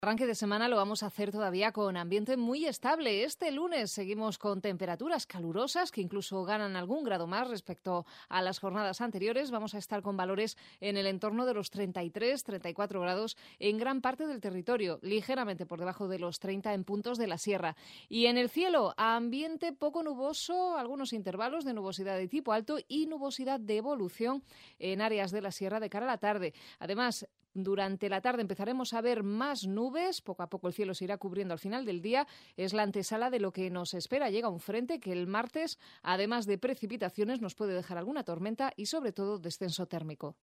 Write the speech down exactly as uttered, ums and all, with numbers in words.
Arranque de semana lo vamos a hacer todavía con ambiente muy estable. Este lunes seguimos con temperaturas calurosas que incluso ganan algún grado más respecto a las jornadas anteriores. Vamos a estar con valores en el entorno de los treinta y tres, treinta y cuatro grados en gran parte del territorio, ligeramente por debajo de los treinta en puntos de la sierra. Y en el cielo, ambiente poco nuboso, algunos intervalos de nubosidad de tipo alto y nubosidad de evolución en áreas de la sierra de cara a la tarde. Además, durante la tarde empezaremos a ver más nubes, poco a poco el cielo se irá cubriendo al final del día. Es la antesala de lo que nos espera. Llega un frente que el martes, además de precipitaciones, nos puede dejar alguna tormenta y sobre todo descenso térmico.